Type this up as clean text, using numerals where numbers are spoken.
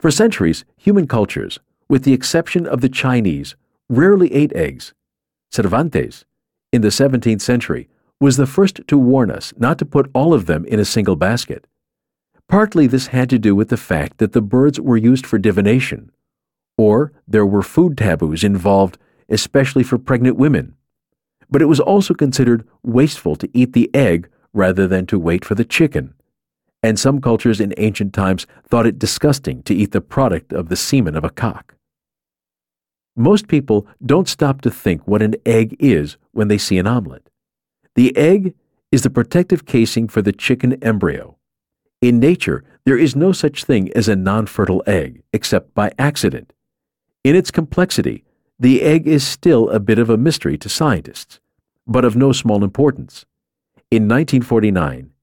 For centuries, human cultures, with the exception of the Chinese, rarely ate eggs. Cervantes, in the 17th century, was the first to warn us not to put all of them in a single basket. Partly this had to do with the fact that the birds were used for divination, or there were food taboos involved, especially for pregnant women. But it was also considered wasteful to eat the egg rather than to wait for the chicken, and some cultures in ancient times thought it disgusting to eat the product of the semen of a cock. Most people don't stop to think what an egg is when they see an omelet. The egg is the protective casing for the chicken embryo. In nature, there is no such thing as a non-fertile egg, except by accident. In its complexity, the egg is still a bit of a mystery to scientists, but of no small importance. In 1949,